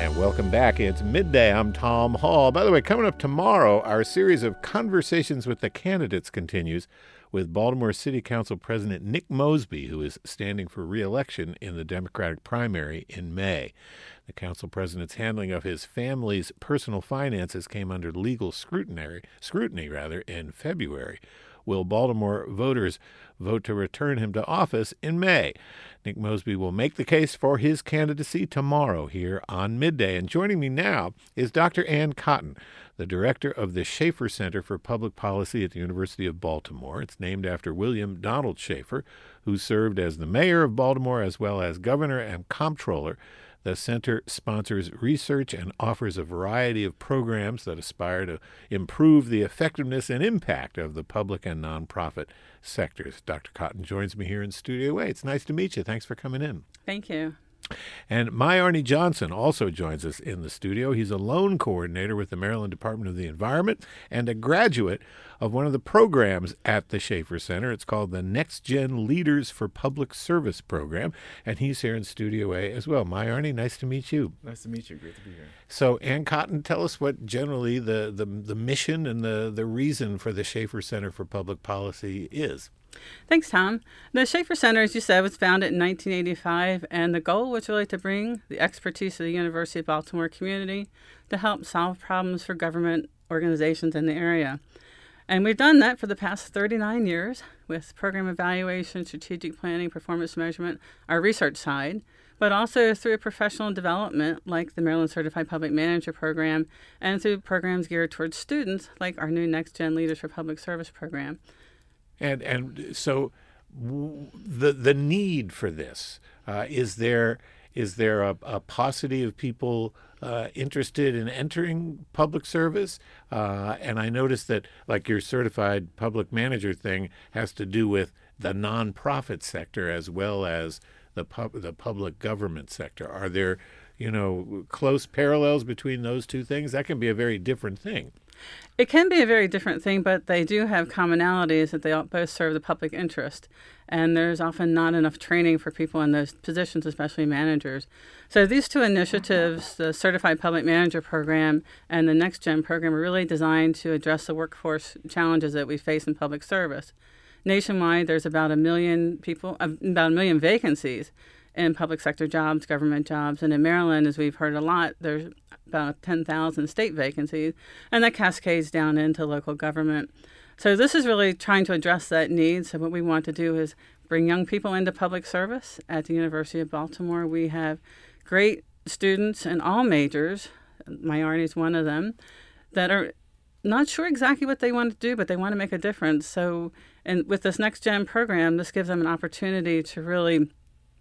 And welcome back. It's midday. I'm Tom Hall. By the way, coming up tomorrow, our series of conversations with the candidates continues with Baltimore City Council President Nick Mosby, who is standing for re-election in the Democratic primary in May. The council president's handling of his family's personal finances came under legal scrutiny in February. Will Baltimore voters vote to return him to office in May? Nick Mosby will make the case for his candidacy tomorrow here on Midday. And joining me now is Dr. Ann Cotton, the director of the Schaefer Center for Public Policy at the University of Baltimore. It's named after William Donald Schaefer, who served as the mayor of Baltimore as well as governor and comptroller. The center sponsors research and offers a variety of programs that aspire to improve the effectiveness and impact of the public and nonprofit sectors. Dr. Cotton joins me here in Studio A. It's nice to meet you. Thanks for coming in. Thank you. And Arnie Johnson also joins us in the studio. He's a loan coordinator with the Maryland Department of the Environment and a graduate of one of the programs at the Schaefer Center. It's called the Next Gen Leaders for Public Service Program, and he's here in Studio A as well. Arnie, nice to meet you. Nice to meet you. Great to be here. So, Ann Cotton, tell us what generally the mission and the reason for the Schaefer Center for Public Policy is. Thanks, Tom. The Schaefer Center, as you said, was founded in 1985, and the goal was really to bring the expertise of the University of Baltimore community to help solve problems for government organizations in the area. And we've done that for the past 39 years with program evaluation, strategic planning, performance measurement, our research side, but also through professional development like the Maryland Certified Public Manager Program and through programs geared towards students like our new Next Gen Leaders for Public Service program. And so the need for this, is there a paucity of people interested in entering public service? And I noticed that like your certified public manager thing has to do with the nonprofit sector as well as the public government sector. Are there, close parallels between those two things? That can be a very different thing. It can be a very different thing, but they do have commonalities that they both serve the public interest. And there's often not enough training for people in those positions, especially managers. So these two initiatives, the Certified Public Manager Program and the Next Gen program, are really designed to address the workforce challenges that we face in public service. Nationwide, there's about 1 million people, about 1 million vacancies in public sector jobs, government jobs. And in Maryland, as we've heard a lot, there's about 10,000 state vacancies, and that cascades down into local government. So this is really trying to address that need. So what we want to do is bring young people into public service. At the University of Baltimore, we have great students in all majors, Arnie is one of them, that are not sure exactly what they want to do, but they want to make a difference. So and with this Next Gen program, this gives them an opportunity to really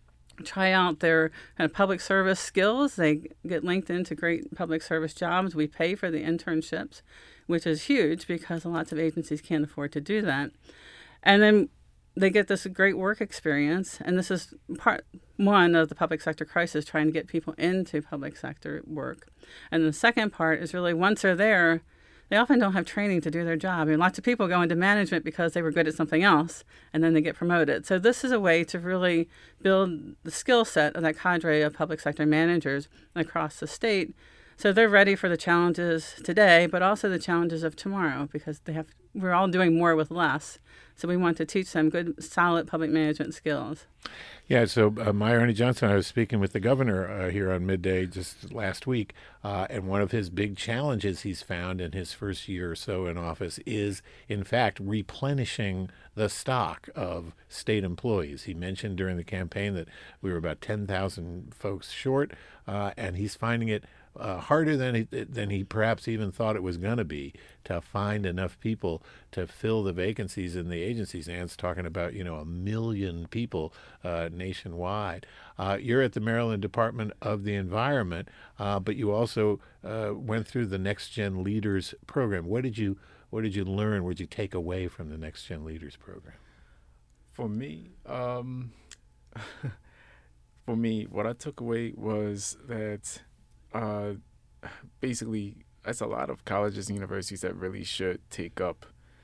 try out their kind of public service skills. They get linked into great public service jobs. We pay for the internships, which is huge because lots of agencies can't afford to do that. And then they get this great work experience. And this is part one of the public sector crisis, trying to get people into public sector work. And the second part is really once they're there, they often don't have training to do their job. I mean, lots of people go into management because they were good at something else, and then they get promoted. So this is a way to really build the skill set of that cadre of public sector managers across the state, so they're ready for the challenges today, but also the challenges of tomorrow, because we're all doing more with less. So we want to teach them good, solid public management skills. Yeah, so Arnie Johnson, I was speaking with the governor here on Midday just last week, and one of his big challenges he's found in his first year or so in office is, in fact, replenishing the stock of state employees. He mentioned during the campaign that we were about 10,000 folks short, and he's finding it harder than he perhaps even thought it was going to be to find enough people to fill the vacancies in the agencies. Ann's talking about 1 million people nationwide. You're at the Maryland Department of the Environment, but you also went through the Next Gen Leaders program. What did you learn? What did you take away from the Next Gen Leaders program? For me, what I took away was that basically, that's a lot of colleges and universities that really should take up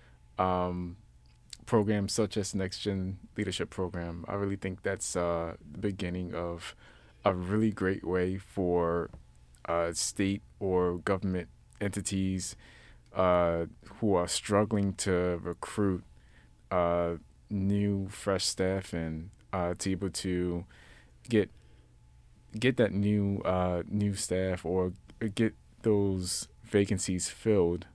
programs such as Next Gen Leadership Program. I really think that's the beginning of a really great way for state or government entities who are struggling to recruit new, fresh staff and to be able to get that new staff or get those vacancies filled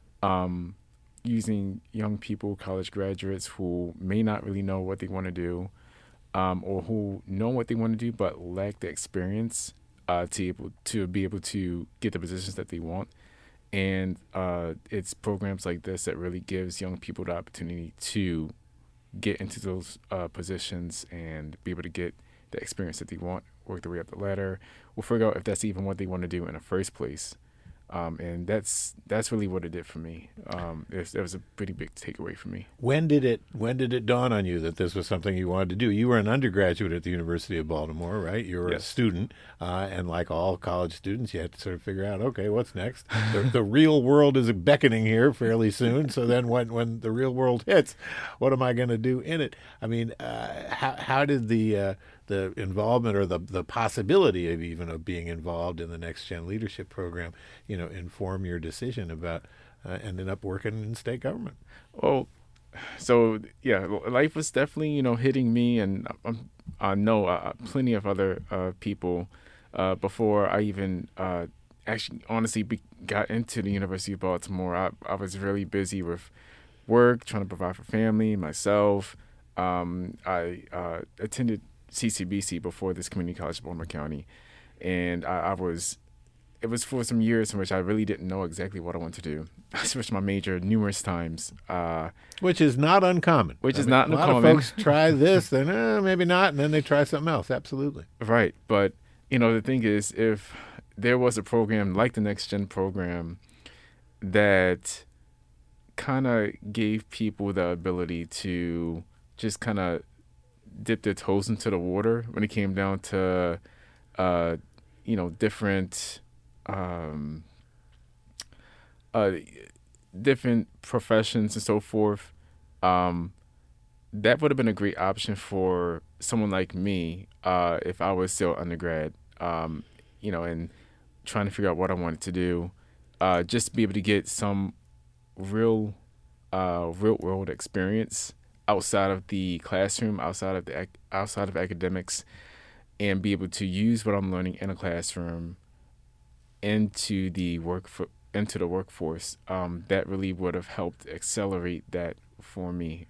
using young people, college graduates who may not really know what they want to do, or who know what they want to do but lack the experience to be able to get the positions that they want. And it's programs like this that really gives young people the opportunity to get into those positions and be able to get the experience that they want, work their way up the ladder. We'll figure out if that's even what they want to do in the first place. And that's really what it did for me. That was a pretty big takeaway for me. When did it dawn on you that this was something you wanted to do? You were an undergraduate at the University of Baltimore, right? You were Yes. a student, and like all college students, you had to sort of figure out, okay, what's next? The real world is beckoning here fairly soon. So then, when the real world hits, what am I going to do in it? I mean, how did the involvement or the possibility of even of being involved in the Next Gen Leadership Program, inform your decision about ending up working in state government? Well, so yeah, life was definitely hitting me, and I know plenty of other people before I even actually honestly got into the University of Baltimore. I was really busy with work, trying to provide for family, myself. I attended CCBC before this community college in Baltimore County, and it was for some years in which I really didn't know exactly what I wanted to do. I switched my major numerous times. Which is not uncommon. Not uncommon. A lot of folks try this, then maybe not, and then they try something else. Absolutely. Right. But, the thing is, if there was a program like the Next Gen program that kind of gave people the ability to just kind of dip their toes into the water when it came down to, different professions and so forth, that would have been a great option for someone like me if I was still undergrad, and trying to figure out what I wanted to do, just to be able to get some real world experience outside of the classroom, outside of academics, and be able to use what I'm learning in a classroom into the workforce. That really would have helped accelerate that for me.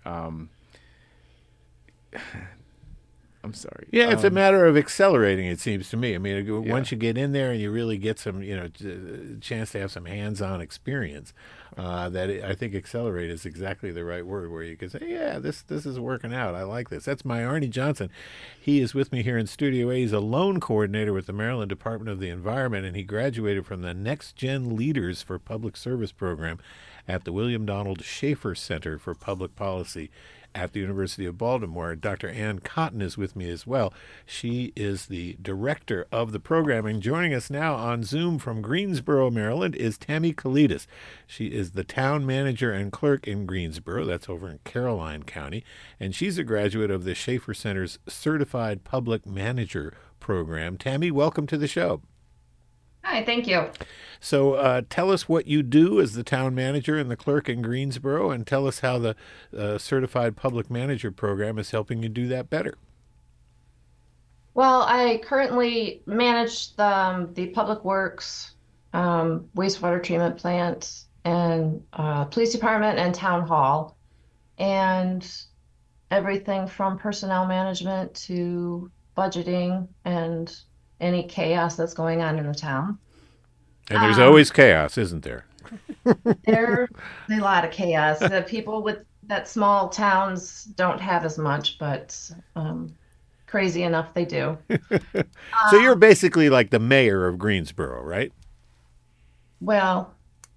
I'm sorry. Yeah, it's a matter of accelerating, it seems to me. I mean, once you get in there and you really get some, chance to have some hands-on experience, I think accelerate is exactly the right word, where you can say, yeah, this is working out. I like this. That's my Arnie Johnson. He is with me here in Studio A. He's a loan coordinator with the Maryland Department of the Environment, and he graduated from the Next Gen Leaders for Public Service program at the William Donald Schaefer Center for Public Policy at the University of Baltimore. Dr. Ann Cotton is with me as well. She is the director of the programming. Joining us now on Zoom from Greensboro, Maryland, is Tammy Kalidas. She is the town manager and clerk in Greensboro. That's over in Caroline County. And she's a graduate of the Schaefer Center's Certified Public Manager program. Tammy, welcome to the show. Hi, thank you. So tell us what you do as the town manager and the clerk in Greensboro, and tell us how the Certified Public Manager program is helping you do that better. Well, I currently manage the Public Works, wastewater treatment plant, and police department and town hall, and everything from personnel management to budgeting and any chaos that's going on in the town. And there's always chaos, isn't there? There's a lot of chaos. The people that small towns don't have as much, but crazy enough they do. So you're basically like the mayor of Greensboro, right? Well,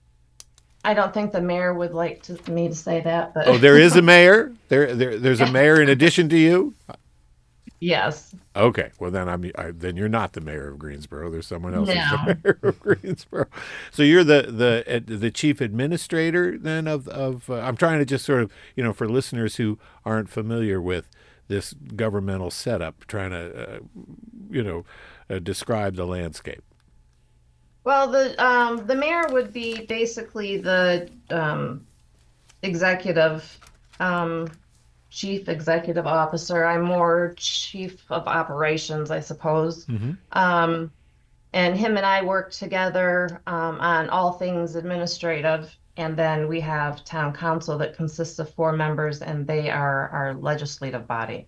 I don't think the mayor would like me to say that, but Oh, there is a mayor? There's a mayor in addition to you? yes. Okay, well then then you're not the mayor of Greensboro. There's someone else who's No. the mayor of Greensboro. So you're the chief administrator then of I'm trying to just sort of for listeners who aren't familiar with this governmental setup, trying to describe the landscape. Well, the mayor would be basically the executive um, chief executive officer. I'm more chief of operations, I suppose. Hmm. Um, and him and I work together on all things administrative. And then we have town council that consists of 4 members, and they are our legislative body.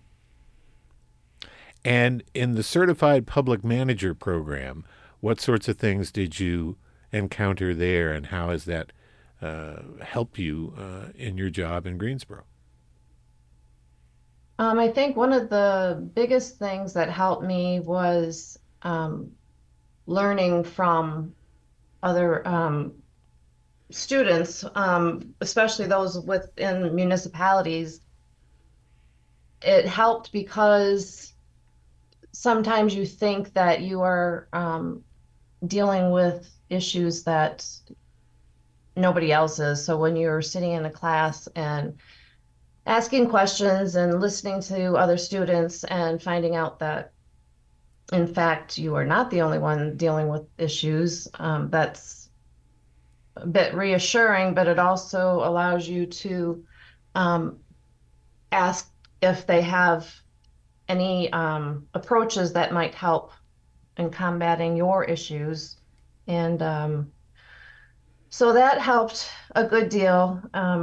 And in the Certified Public Manager program, what sorts of things did you encounter there, and how has that helped you in your job in Greensboro? I think one of the biggest things that helped me was learning from other students, especially those within municipalities. It helped because sometimes you think that you are dealing with issues that nobody else is. So when you're sitting in a class and asking questions and listening to other students and finding out that, in fact, you are not the only one dealing with issues, that's a bit reassuring, but it also allows you to um, ask if they have any approaches that might help in combating your issues. And so that helped a good deal.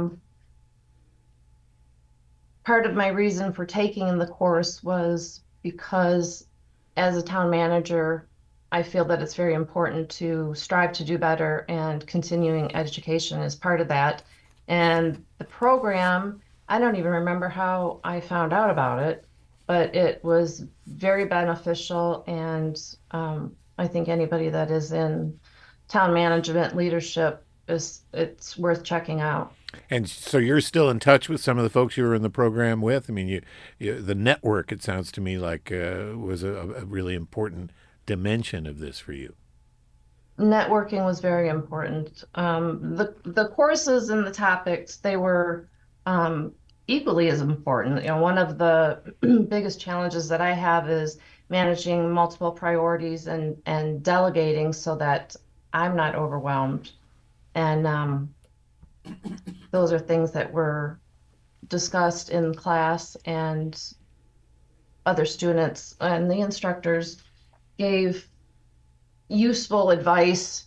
Part of my reason for taking the course was because as a town manager, I feel that it's very important to strive to do better, and continuing education is part of that. And the program, I don't even remember how I found out about it, but it was very beneficial. And I think anybody that is in town management leadership it's worth checking out. And so you're still in touch with some of the folks you were in the program with? I mean, the network, it sounds to me like, was a really important dimension of this for you. Networking was very important. The courses and the topics, they were equally as important. You know, one of the biggest challenges that I have is managing multiple priorities and delegating so that I'm not overwhelmed. And those are things that were discussed in class, and other students and the instructors gave useful advice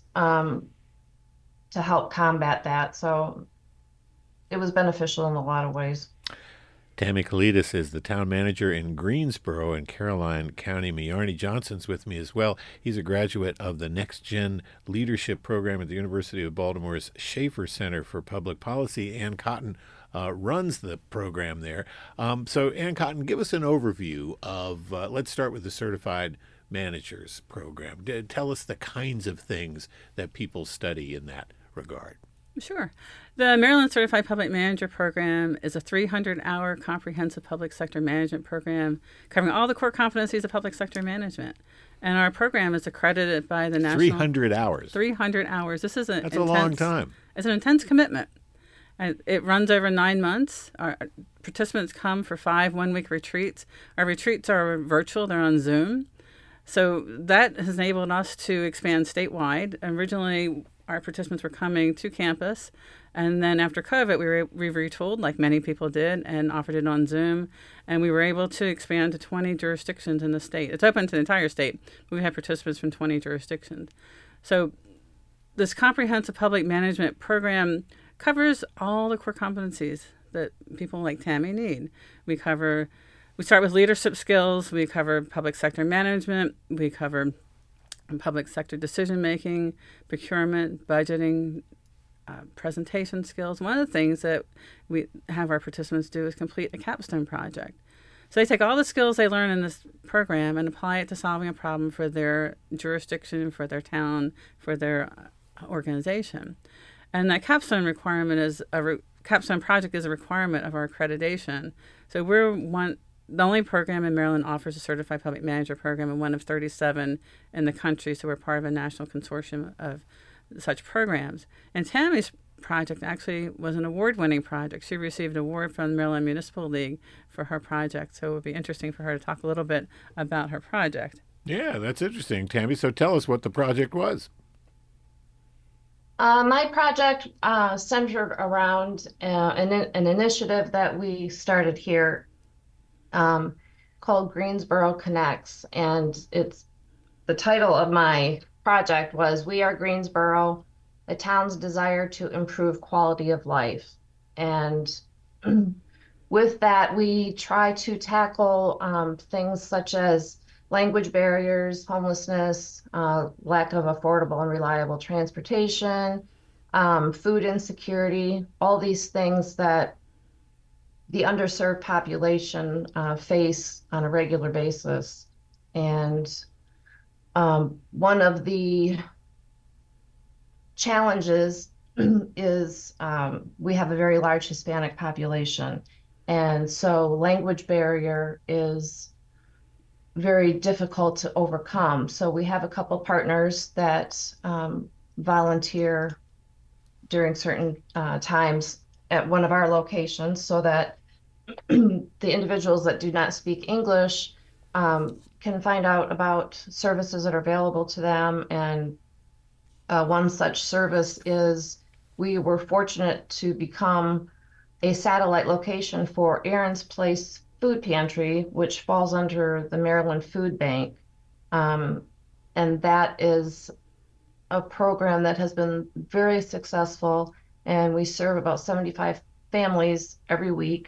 to help combat that. So it was beneficial in a lot of ways. Tammy Kalidas is the town manager in Greensboro in Caroline County. Miyarni Johnson's with me as well. He's a graduate of the Next Gen Leadership Program at the University of Baltimore's Schaefer Center for Public Policy. Ann Cotton runs the program there. So, Ann Cotton, give us an overview of, let's start with the Certified Managers Program. Tell us the kinds of things that people study in that regard. Sure. The Maryland Certified Public Manager Program is a 300-hour comprehensive public sector management program covering all the core competencies of public sector management. And our program is accredited by the National... 300 hours. 300 hours. This is That's a long time. It's an intense commitment. And it runs over 9 months. Our participants come for 5 one-week retreats. Our retreats are virtual. They're on Zoom. So that has enabled us to expand statewide. Originally, our participants were coming to campus, and then after COVID, we retooled, like many people did, and offered it on Zoom, and we were able to expand to 20 jurisdictions in the state. It's open to the entire state, but we have participants from 20 jurisdictions. So this comprehensive public management program covers all the core competencies that people like Tammy need. We start with leadership skills, we cover public sector management, we cover public sector decision-making, procurement, budgeting, presentation skills. One of the things that we have our participants do is complete a capstone project. So they take all the skills they learn in this program and apply it to solving a problem for their jurisdiction, for their town, for their organization. And that capstone capstone project is a requirement of our accreditation. So the only program in Maryland offers a Certified Public Manager program, and one of 37 in the country, so we're part of a national consortium of such programs. And Tammy's project actually was an award-winning project. She received an award from the Maryland Municipal League for her project, so it would be interesting for her to talk a little bit about her project. Yeah, that's interesting, Tammy. So tell us what the project was. My project centered around an initiative that we started here um, called Greensboro Connects. And it's the title of my project was We Are Greensboro, the town's desire to improve quality of life. And with that, we try to tackle things such as language barriers, homelessness, lack of affordable and reliable transportation, food insecurity, all these things that the underserved population face on a regular basis. And one of the challenges is we have a very large Hispanic population. And so language barrier is very difficult to overcome. So we have a couple partners that volunteer during certain times at one of our locations so that the individuals that do not speak English can find out about services that are available to them. And one such service is we were fortunate to become a satellite location for Aaron's Place Food Pantry, which falls under the Maryland Food Bank. And that is a program that has been very successful, and we serve about 75 families every week.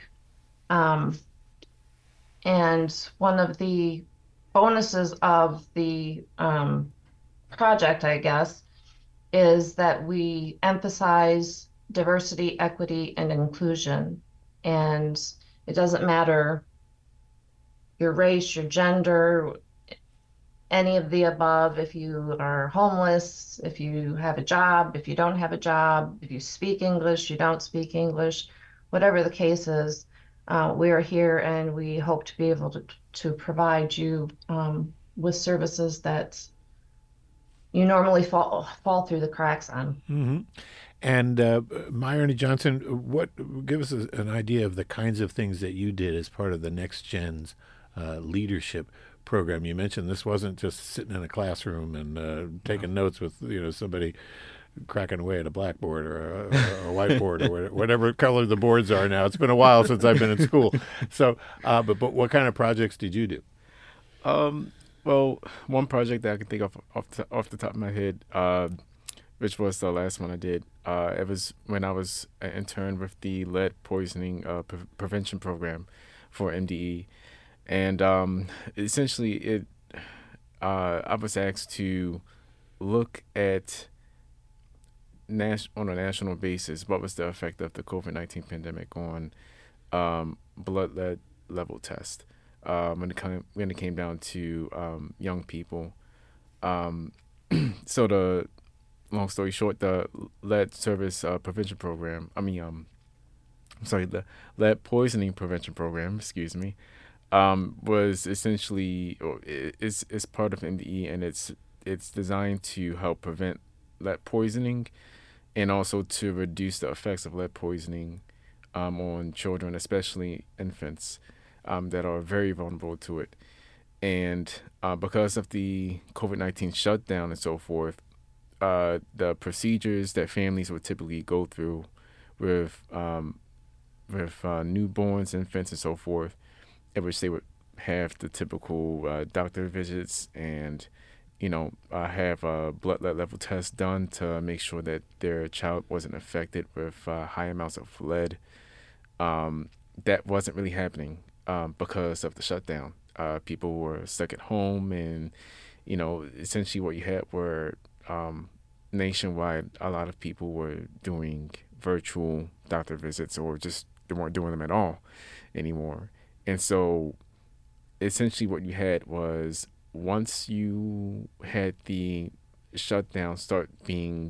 And one of the bonuses of the project, I guess, is that we emphasize diversity, equity, and inclusion. And it doesn't matter your race, your gender, any of the above. If you are homeless, if you have a job, if you don't have a job, if you speak English, you don't speak English, whatever the case is, we are here and we hope to be able to provide you with services that you normally fall through the cracks on. Mm-hmm. And Myron Johnson, give us an idea of the kinds of things that you did as part of the Next Gen's leadership program. You mentioned this wasn't just sitting in a classroom and taking notes with somebody cracking away at a blackboard or a whiteboard or whatever color the boards are now. It's been a while since I've been in school. So, but what kind of projects did you do? Well, one project that I can think of off the top of my head, which was the last one I did, it was when I was an intern with the lead poisoning prevention program for MDE. And essentially, I was asked to look at on a national basis what was the effect of the COVID-19 pandemic on blood lead level test when it came down to young people. So the long story short, the lead service prevention program. The lead poisoning prevention program. Excuse me. Was essentially is part of MDE, and it's designed to help prevent lead poisoning and also to reduce the effects of lead poisoning on children, especially infants that are very vulnerable to it. And because of the COVID-19 shutdown and so forth, the procedures that families would typically go through with newborns, infants, and so forth, in which they would have the typical doctor visits and, have a blood lead level test done to make sure that their child wasn't affected with high amounts of lead. That wasn't really happening because of the shutdown. People were stuck at home, and, essentially what you had were nationwide, a lot of people were doing virtual doctor visits, or just they weren't doing them at all anymore. And so essentially what you had was, once you had the shutdown start being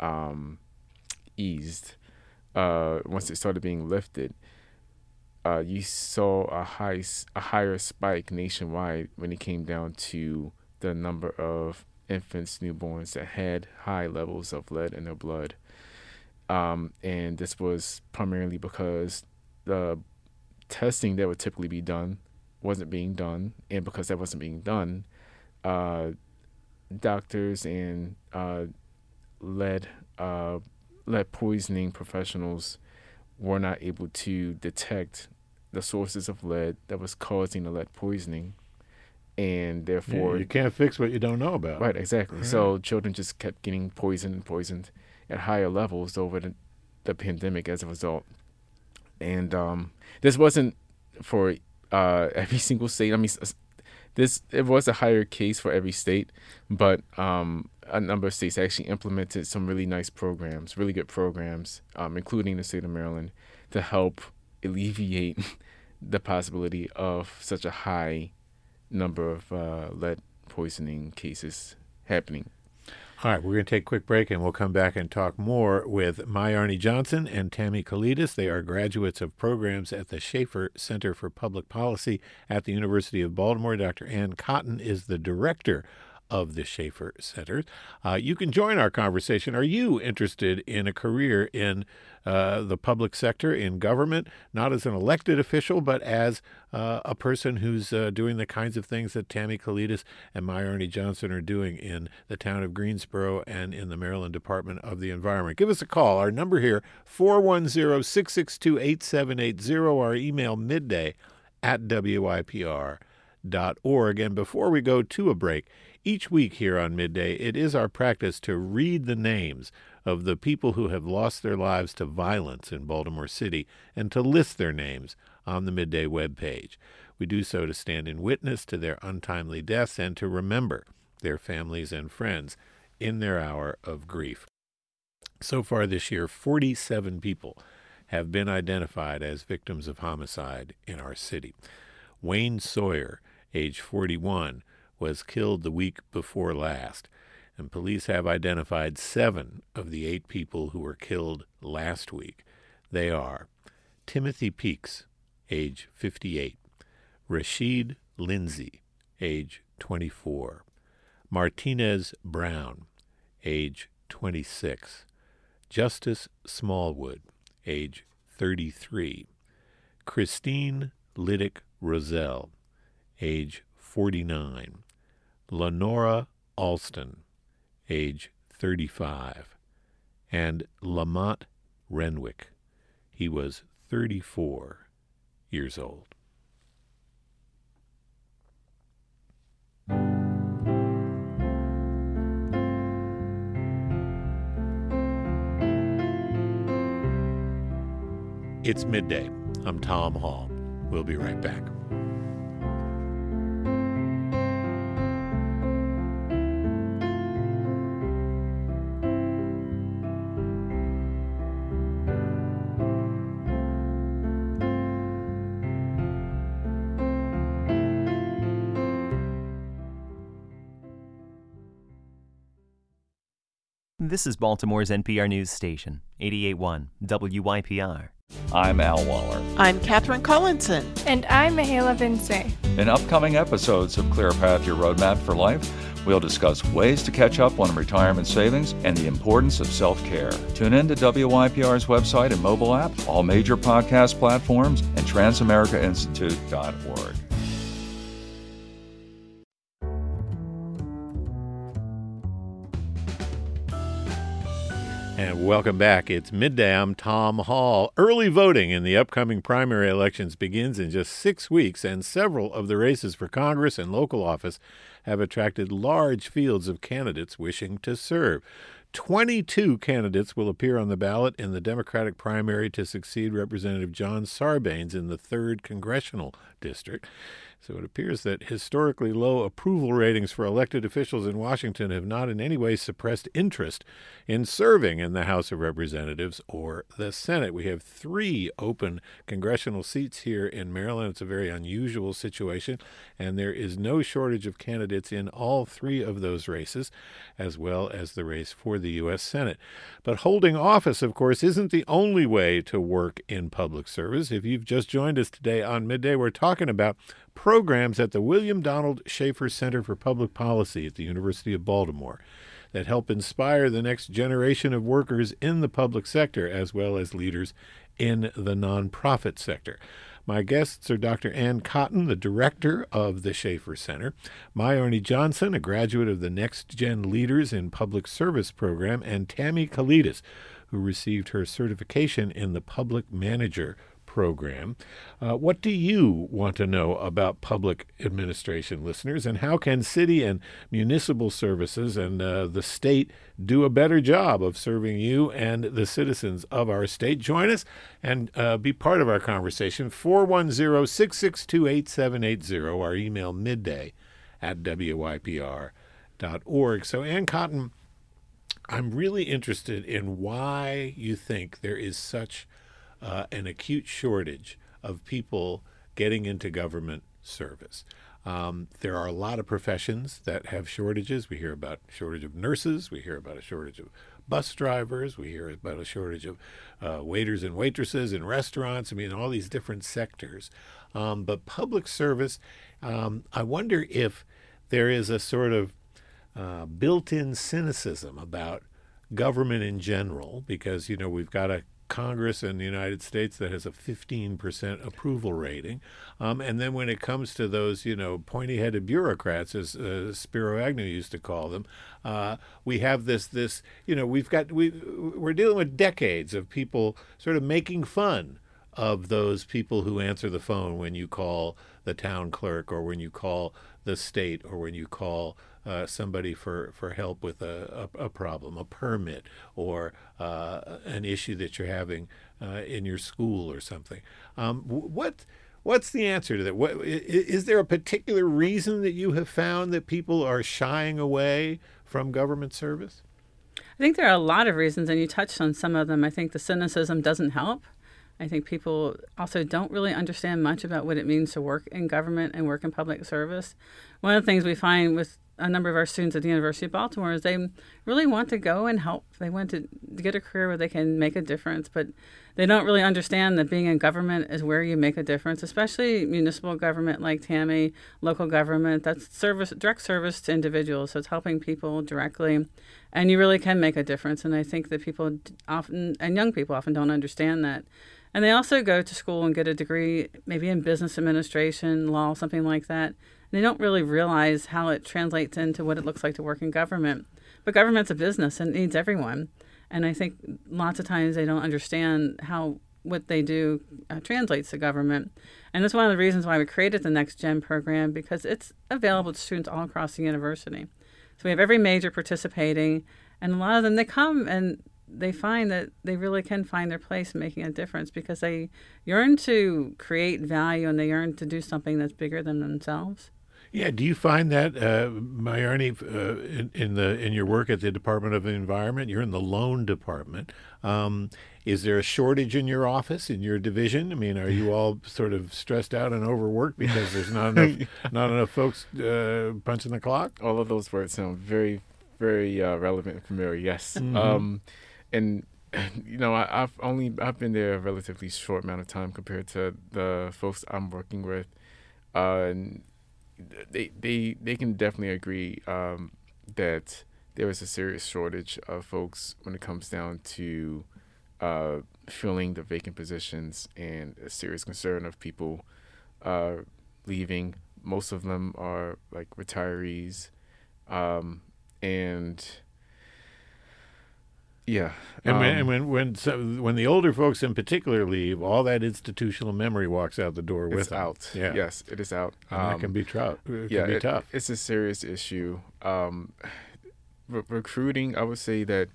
eased, once it started being lifted, you saw a higher spike nationwide when it came down to the number of infants, newborns that had high levels of lead in their blood. And this was primarily because the testing that would typically be done wasn't being done, and because that wasn't being done, doctors and lead lead poisoning professionals were not able to detect the sources of lead that was causing the lead poisoning. And therefore, you can't fix what you don't know about. Right, exactly. Right. So children just kept getting poisoned at higher levels over the pandemic as a result. And this wasn't for every single state. I mean, it was a higher case for every state, but a number of states actually implemented some really nice programs, really good programs, including the state of Maryland, to help alleviate the possibility of such a high number of lead poisoning cases happening. All right, we're going to take a quick break, and we'll come back and talk more with Mayarni Johnson and Tammy Kalidas. They are graduates of programs at the Schaefer Center for Public Policy at the University of Baltimore. Dr. Ann Cotton is the director of the Schaefer Center. You can join our conversation. Are you interested in a career in the public sector, in government, not as an elected official, but as a person who's doing the kinds of things that Tammy Kalidas and Mayarni Johnson are doing in the town of Greensboro and in the Maryland Department of the Environment? Give us a call. Our number here, 410-662-8780. Our email, midday@wypr.org. And before we go to a break, each week here on Midday, it is our practice to read the names of the people who have lost their lives to violence in Baltimore City and to list their names on the Midday webpage. We do so to stand in witness to their untimely deaths and to remember their families and friends in their hour of grief. So far this year, 47 people have been identified as victims of homicide in our city. Wayne Sawyer, age 41, was killed the week before last, and police have identified 7 of the 8 people who were killed last week. They are Timothy Peaks, age 58, Rashid Lindsay, age 24, Martinez Brown, age 26, Justice Smallwood, age 33, Christine Liddick Roselle, age 49, Lenora Alston, age 35, and Lamont Renwick. He was 34 years old. It's midday. I'm Tom Hall. We'll be right back. This is Baltimore's NPR News Station, 88.1 WYPR. I'm Al Waller. I'm Catherine Collinson. And I'm Mahela Vince. In upcoming episodes of Clear Path, Your Roadmap for Life, we'll discuss ways to catch up on retirement savings and the importance of self-care. Tune in to WYPR's website and mobile app, all major podcast platforms, and transamericainstitute.org. And welcome back. It's midday. I'm Tom Hall. Early voting in the upcoming primary elections begins in just 6 weeks, and several of the races for Congress and local office have attracted large fields of candidates wishing to serve. 22 candidates will appear on the ballot in the Democratic primary to succeed Representative John Sarbanes in the 3rd Congressional District. So it appears that historically low approval ratings for elected officials in Washington have not in any way suppressed interest in serving in the House of Representatives or the Senate. We have 3 open congressional seats here in Maryland. It's a very unusual situation, and there is no shortage of candidates in all 3 of those races, as well as the race for the U.S. Senate. But holding office, of course, isn't the only way to work in public service. If you've just joined us today on Midday, we're talking about programs at the William Donald Schaefer Center for Public Policy at the University of Baltimore that help inspire the next generation of workers in the public sector as well as leaders in the nonprofit sector. My guests are Dr. Ann Cotton, the director of the Schaefer Center, Mayarni Johnson, a graduate of the Next Gen Leaders in Public Service program, and Tammy Kalidas, who received her certification in the Public Manager program. What do you want to know about public administration, listeners, and how can city and municipal services and the state do a better job of serving you and the citizens of our state? Join us and be part of our conversation. 410-662-8780, our email midday@wypr.org. So, Ann Cotton, I'm really interested in why you think there is such an acute shortage of people getting into government service. There are a lot of professions that have shortages. We hear about a shortage of nurses. We hear about a shortage of bus drivers. We hear about a shortage of waiters and waitresses in restaurants. I mean, all these different sectors. But public service, I wonder if there is a sort of built-in cynicism about government in general, because, you know, we've got a Congress in the United States that has a 15% approval rating. And then when it comes to those, you know, pointy-headed bureaucrats, as Spiro Agnew used to call them, we have this, you know, we're dealing with decades of people sort of making fun of those people who answer the phone when you call the town clerk, or when you call the state, or when you call somebody for help with a problem, a permit, or an issue that you're having in your school or something. What's the answer to that? Is there a particular reason that you have found that people are shying away from government service? I think there are a lot of reasons, and you touched on some of them. I think the cynicism doesn't help. I think people also don't really understand much about what it means to work in government and work in public service. One of the things we find with a number of our students at the University of Baltimore is they really want to go and help. They want to get a career where they can make a difference, but they don't really understand that being in government is where you make a difference, especially municipal government like Tammy, local government. That's service, direct service to individuals. So it's helping people directly, and you really can make a difference. And I think that people often, and young people often, don't understand that. And they also go to school and get a degree, maybe in business administration, law, something like that. They don't really realize how it translates into what it looks like to work in government. But government's a business and it needs everyone. And I think lots of times they don't understand how what they do translates to government. And that's one of the reasons why we created the Next Gen program, because it's available to students all across the university. So we have every major participating, and a lot of them, they come and they find that they really can find their place making a difference, because they yearn to create value and they yearn to do something that's bigger than themselves. Yeah, do you find that, Mayarni, in your work at the Department of Environment, you're in the loan department. Is there a shortage in your office, in your division? I mean, are you all sort of stressed out and overworked because there's not enough folks punching the clock? All of those words sound very, very relevant and familiar. Yes. Mm-hmm. And you know, I've been there a relatively short amount of time compared to the folks I'm working with, and they can definitely agree that there is a serious shortage of folks when it comes down to filling the vacant positions, and a serious concern of people leaving. Most of them are like retirees, and yeah. And when the older folks in particular leave, all that institutional memory walks out the door with them. It's out. Yeah. Yes, it is out. And that can be tough. It's a serious issue. Recruiting, I would say that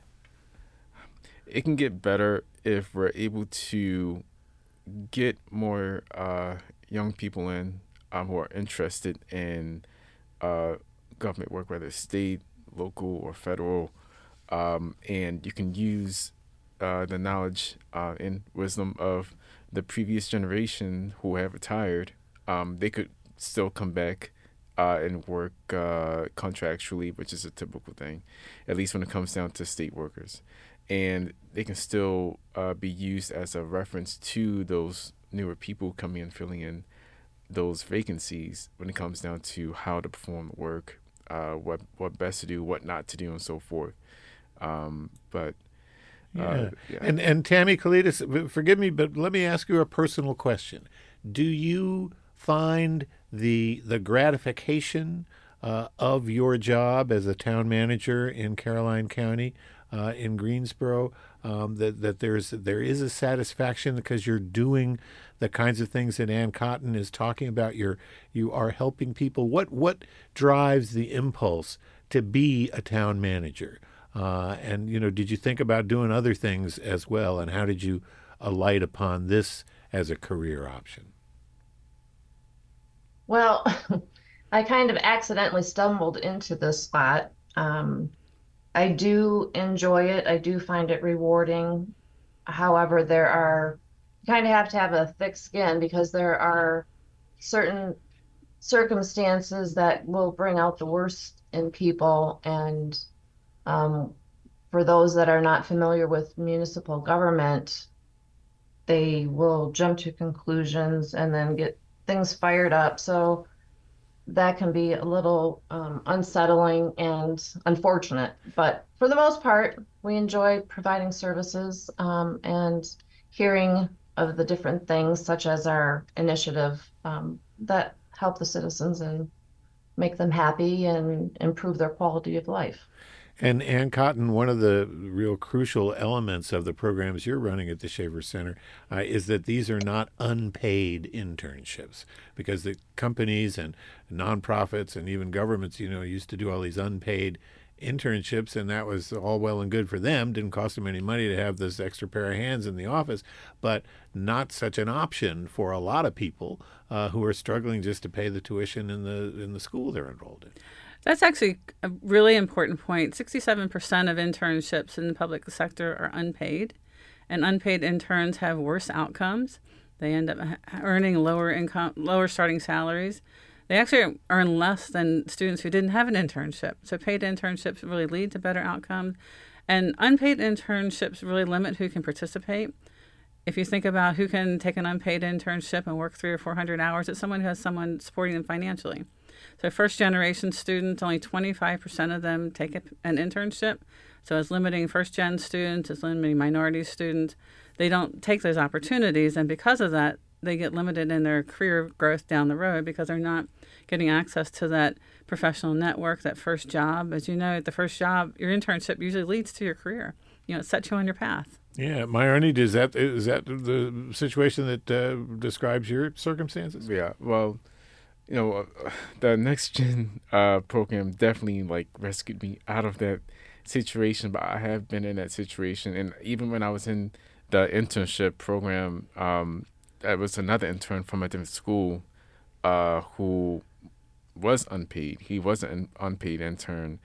it can get better if we're able to get more young people in who are interested in government work, whether it's state, local, or federal. And you can use the knowledge and wisdom of the previous generation who have retired. They could still come back and work contractually, which is a typical thing, at least when it comes down to state workers. And they can still be used as a reference to those newer people coming in, filling in those vacancies when it comes down to how to perform the work, what best to do, what not to do, and so forth. But Yeah. Yeah. And Tammy Kalidas, forgive me, but let me ask you a personal question. Do you find the gratification of your job as a town manager in Caroline County, in Greensboro, that there is a satisfaction because you're doing the kinds of things that Ann Cotton is talking about? You are helping people. What drives the impulse to be a town manager? And did you think about doing other things as well? And how did you alight upon this as a career option? Well, I kind of accidentally stumbled into this spot. I do enjoy it. I do find it rewarding. However, you kind of have to have a thick skin because there are certain circumstances that will bring out the worst in people. And for those that are not familiar with municipal government, they will jump to conclusions and then get things fired up. So that can be a little unsettling and unfortunate. But for the most part, we enjoy providing services and hearing of the different things, such as our initiative that help the citizens and make them happy and improve their quality of life. And Ann Cotton, one of the real crucial elements of the programs you're running at the Schaefer Center is that these are not unpaid internships, because the companies and nonprofits and even governments, used to do all these unpaid internships, and that was all well and good for them. Didn't cost them any money to have this extra pair of hands in the office, but not such an option for a lot of people who are struggling just to pay the tuition in the school they're enrolled in. That's actually a really important point. 67% of internships in the public sector are unpaid, and unpaid interns have worse outcomes. They end up earning lower starting salaries. They actually earn less than students who didn't have an internship. So paid internships really lead to better outcomes, and unpaid internships really limit who can participate. If you think about who can take an unpaid internship and work 300 or 400 hours, it's someone who has someone supporting them financially. So first-generation students, only 25% of them take an internship. So it's limiting first-gen students, it's limiting minority students. They don't take those opportunities, and because of that, they get limited in their career growth down the road because they're not getting access to that professional network, that first job. As you know, the first job, your internship usually leads to your career. It sets you on your path. Yeah, Mayarni, is that the situation that describes your circumstances? Yeah, well, the Next Gen program definitely rescued me out of that situation, but I have been in that situation. And even when I was in the internship program, there was another intern from a different school who was unpaid. He was an unpaid intern,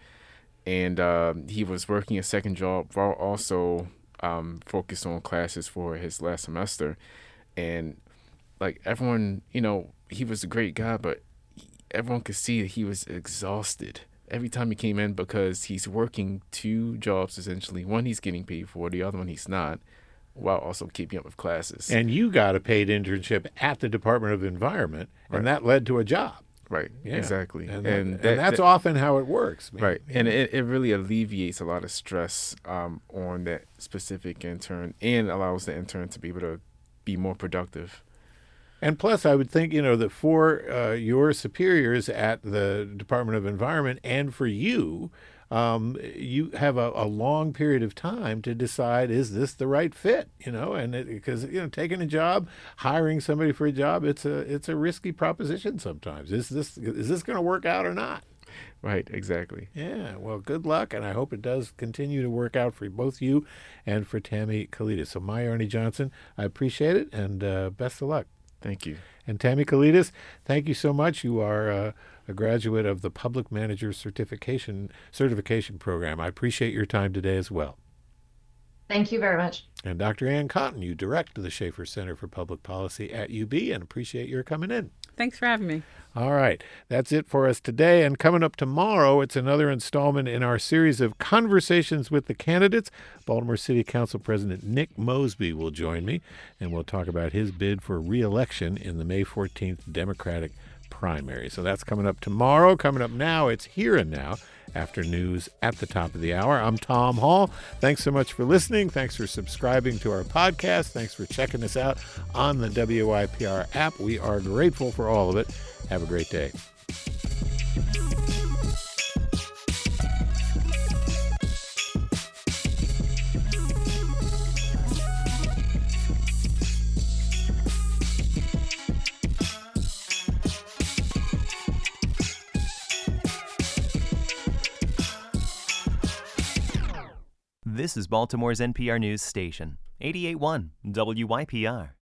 and he was working a second job while also focused on classes for his last semester. And everyone, he was a great guy, but everyone could see that he was exhausted every time he came in because he's working two jobs essentially. One he's getting paid for, the other one he's not, while also keeping up with classes. And you got a paid internship at the Department of Environment, and that led to a job. Right, yeah. Exactly. And that's often how it works. Right, and it really alleviates a lot of stress on that specific intern and allows the intern to be able to be more productive. And plus, I would think, that for your superiors at the Department of Environment and for you, you have a long period of time to decide, is this the right fit? And because taking a job, hiring somebody for a job, it's a risky proposition sometimes. Is this going to work out or not? Right, exactly. Yeah, well, good luck, and I hope it does continue to work out for both you and for Tammy Kalidas. So, Mayarni Johnson, I appreciate it, and best of luck. Thank you. And Tammy Kalidas, thank you so much. You are a graduate of the Public Manager Certification Program. I appreciate your time today as well. Thank you very much. And Dr. Ann Cotton, you direct the Schaefer Center for Public Policy at UB, and appreciate your coming in. Thanks for having me. All right. That's it for us today. And coming up tomorrow, it's another installment in our series of conversations with the candidates. Baltimore City Council President Nick Mosby will join me, and we'll talk about his bid for re-election in the May 14th Democratic primary. So that's coming up tomorrow. Coming up now, it's Here and Now after news at the top of the hour. I'm Tom Hall. Thanks so much for listening. Thanks for subscribing to our podcast. Thanks for checking us out on the WYPR app. We are grateful for all of it. Have a great day. This is Baltimore's NPR News Station, 88.1 WYPR.